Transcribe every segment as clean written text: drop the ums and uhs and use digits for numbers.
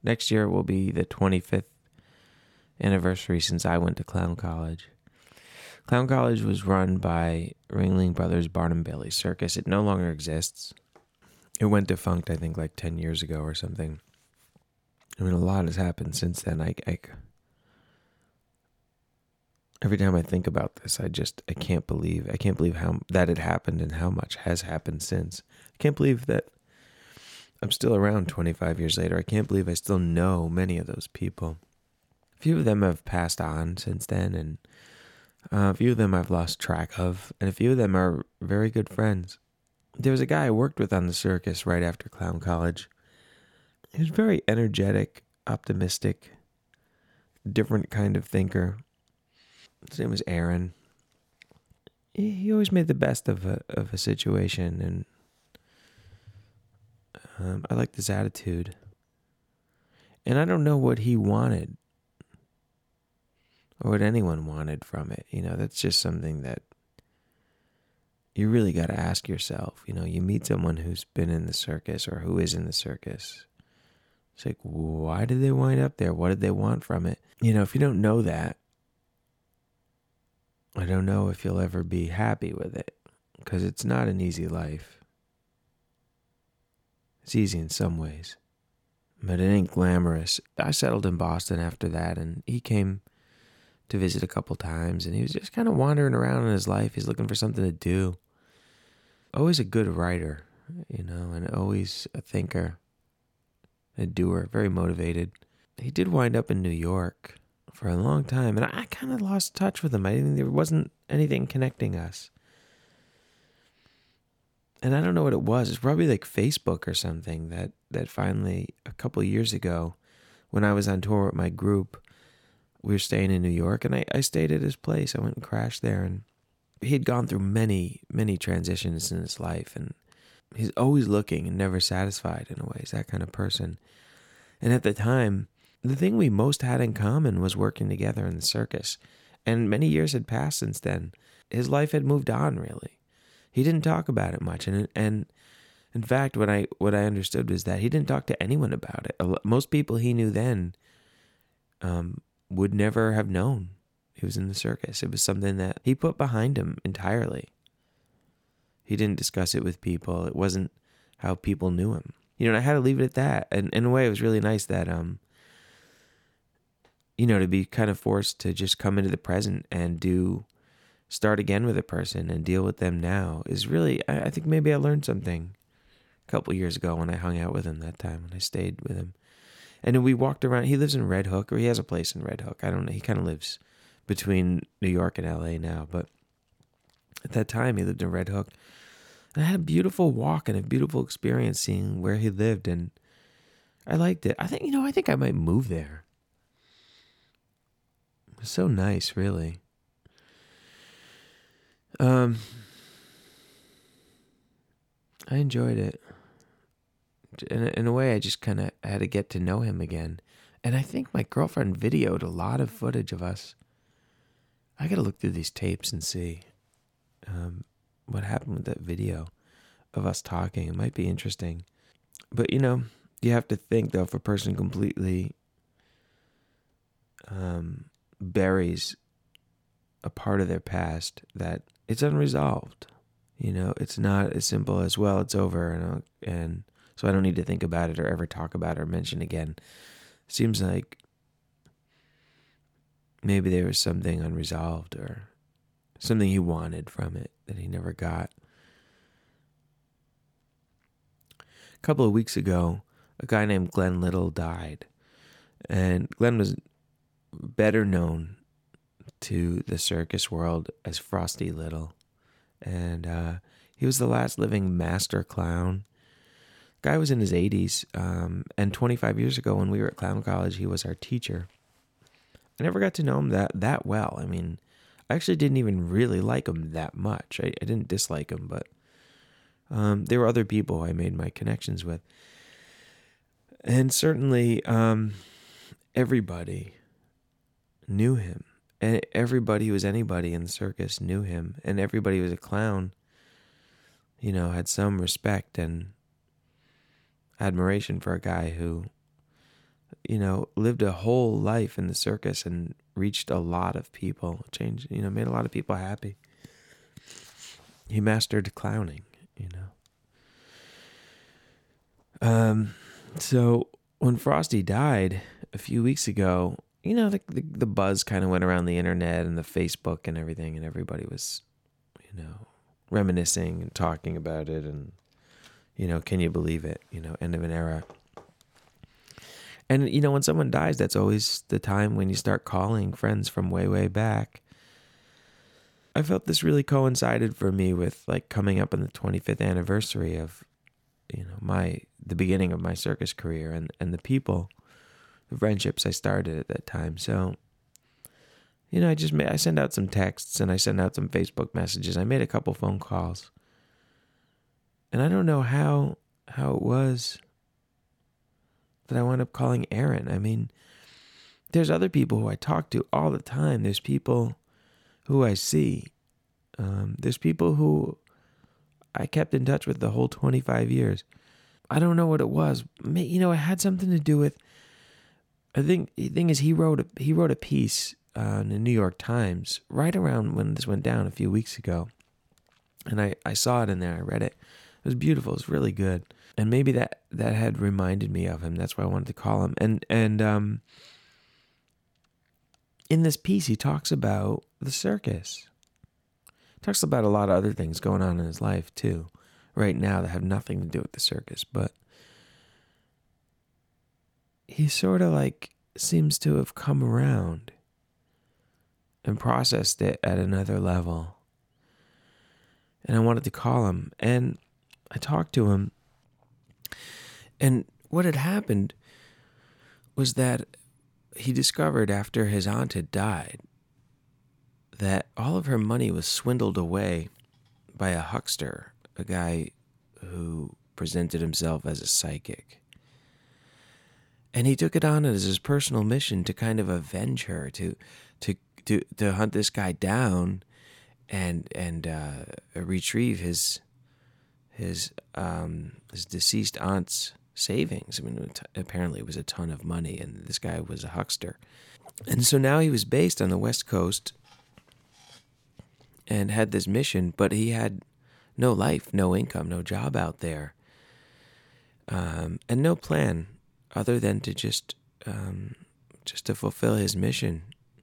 Next year will be the 25th anniversary since I went to Clown College. Clown College was run by Ringling Brothers Barnum Bailey Circus. It no longer exists. It went defunct, I think, like 10 years ago or something. I mean, a lot has happened since then. Every time I think about this, I can't believe how that had happened and how much has happened since. I can't believe that I'm still around 25 years later. I can't believe I still know many of those people. A few of them have passed on since then, and a few of them I've lost track of, and a few of them are very good friends. There was a guy I worked with on the circus right after Clown College. He was very energetic, optimistic, different kind of thinker. His name was Aaron. He always made the best of a situation, and I liked his attitude. And I don't know what he wanted or what anyone wanted from it. That's just something that you really got to ask yourself. You meet someone who's been in the circus or who is in the circus. It's like, why did they wind up there? What did they want from it? If you don't know that, I don't know if you'll ever be happy with it, because it's not an easy life. It's easy in some ways, but it ain't glamorous. I settled in Boston after that, and he came to visit a couple times, and he was just kind of wandering around in his life. He's looking for something to do. Always a good writer, and always a thinker, a doer, very motivated. He did wind up in New York for a long time, and I kind of lost touch with him. I didn't think there wasn't anything connecting us. And I don't know what it was. It's probably like Facebook or something that finally, a couple of years ago, when I was on tour with my group, we were staying in New York, and I stayed at his place. I went and crashed there, and he'd gone through many, many transitions in his life, and he's always looking and never satisfied in a way. He's that kind of person. And at the time, the thing we most had in common was working together in the circus. And many years had passed since then. His life had moved on, really. He didn't talk about it much. And in fact, what I understood was that he didn't talk to anyone about it. Most people he knew then would never have known he was in the circus. It was something that he put behind him entirely. He didn't discuss it with people. It wasn't how people knew him. And I had to leave it at that. And in a way, it was really nice that to be kind of forced to just come into the present and start again with a person and deal with them now is really, I think maybe I learned something a couple years ago when I hung out with him that time, when I stayed with him. And then we walked around. He lives in Red Hook, or he has a place in Red Hook. I don't know. He kind of lives between New York and LA now, but at that time he lived in Red Hook. And I had a beautiful walk and a beautiful experience seeing where he lived, and I liked it. I think I might move there. It's so nice, really. I enjoyed it. In a way, I just kind of had to get to know him again. And I think my girlfriend videoed a lot of footage of us. I got to look through these tapes and see what happened with that video of us talking. It might be interesting. But, you have to think, though, if a person completely buries a part of their past, that it's unresolved. It's not as simple as, well, it's over, and so I don't need to think about it or ever talk about it or mention again. Seems like maybe there was something unresolved or something he wanted from it that he never got. A couple of weeks ago, a guy named Glenn Little died. And Glenn was better known to the circus world as Frosty Little. And he was the last living master clown. Guy was in his 80s, and 25 years ago when we were at Clown College, he was our teacher. I never got to know him that well. I mean, I actually didn't even really like him that much. I didn't dislike him, but there were other people I made my connections with. And certainly everybody knew him. And everybody who was anybody in the circus knew him. And everybody who was a clown, had some respect and admiration for a guy who lived a whole life in the circus and reached a lot of people, changed, made a lot of people happy. He mastered clowning. So when Frosty died a few weeks ago, the buzz kind of went around the internet and the Facebook and everything, and everybody was, reminiscing and talking about it, and, can you believe it? End of an era. And, when someone dies, that's always the time when you start calling friends from way, way back. I felt this really coincided for me with like coming up on the 25th anniversary of, the beginning of my circus career and the friendships I started at that time. So, I sent out some texts and I sent out some Facebook messages. I made a couple phone calls. And I don't know how it was that I wound up calling Aaron. I mean, there's other people who I talk to all the time. There's people who I see. There's people who I kept in touch with the whole 25 years. I don't know what it was. It had something to do with, I think the thing is he wrote a piece in the New York Times right around when this went down a few weeks ago. And I saw it in there. I read it. It was beautiful. It was really good. And maybe that had reminded me of him. That's why I wanted to call him. And in this piece, he talks about the circus. He talks about a lot of other things going on in his life, too, right now that have nothing to do with the circus. But he sort of like seems to have come around and processed it at another level. And I wanted to call him. And I talked to him. And what had happened was that he discovered after his aunt had died that all of her money was swindled away by a huckster, a guy who presented himself as a psychic. And he took it on as his personal mission to kind of avenge her, to hunt this guy down and retrieve his deceased aunt's savings. I mean, apparently it was a ton of money, and this guy was a huckster. And so now he was based on the West Coast and had this mission, but he had no life, no income, no job out there, and no plan other than to just to fulfill his mission.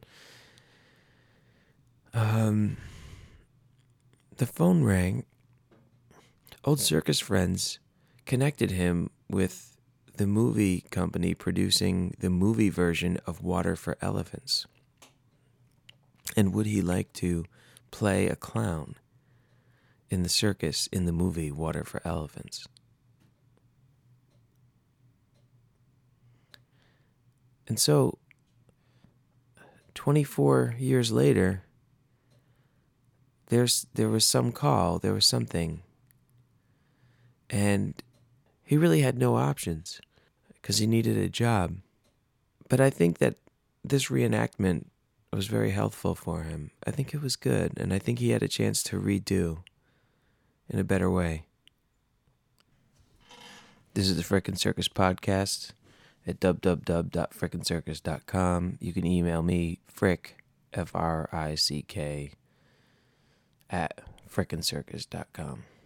The phone rang. Old circus friends connected him with the movie company producing the movie version of Water for Elephants. And would he like to play a clown in the circus in the movie Water for Elephants? And so, 24 years later, there was some call, there was something. And he really had no options because he needed a job. But I think that this reenactment was very helpful for him. I think it was good, and I think he had a chance to redo in a better way. This is the Frickin' Circus Podcast at www.frickincircus.com. You can email me, Frick, Frick, at frickincircus.com.